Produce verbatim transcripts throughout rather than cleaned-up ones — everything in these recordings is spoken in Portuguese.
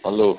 Alô?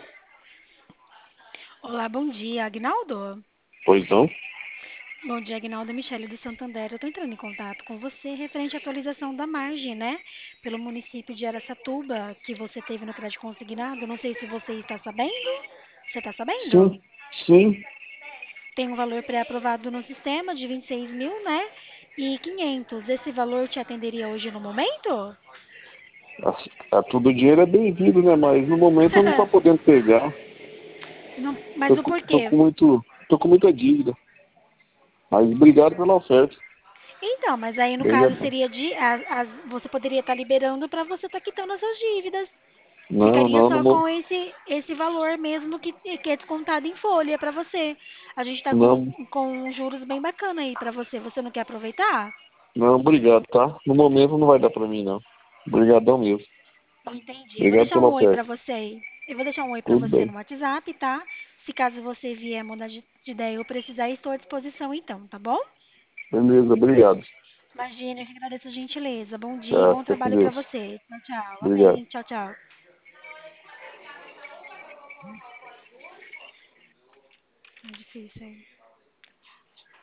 Olá, bom dia, Agnaldo. Pois não? Bom dia, Agnaldo. Michele do Santander. Eu estou entrando em contato com você referente à atualização da margem, né? Pelo município de Araçatuba, que você teve no crédito consignado. Não sei se você está sabendo. Você está sabendo? Sim, sim. Tem um valor pré-aprovado no sistema de vinte e seis mil, né? E quinhentos. Esse valor te atenderia hoje no momento? A, a todo dinheiro é bem-vindo, né? Mas no momento eu não tô podendo pegar. Não, Tô, mas o com- tô porquê? com muito, tô com muita dívida. Mas obrigado pela oferta. Então, mas aí no caso Obrigado. seria de. As, as- você poderia estar liberando para você estar quitando as suas dívidas. Não, Ficaria não, no, só mo- com esse esse valor mesmo que, que é descontado em folha para você. A gente está com, não, uns- com juros bem bacana aí para você. Você não quer aproveitar? não, obrigado, tá? No momento não vai dar pra mim, não. Obrigadão mesmo. Entendi. Eu vou Obrigado deixar pela um oi para oferta. você aí. Eu vou deixar um oi para Tudo você bem. no WhatsApp, tá? Se caso você vier mudar de, de ideia ou precisar, estou à disposição então, tá bom? Beleza, obrigado. Imagina, eu que agradeço a gentileza. Bom dia e Tá, bom fica com trabalho para Deus. você. Tchau, tchau. Obrigado. Amém. Tchau, tchau. É difícil, hein?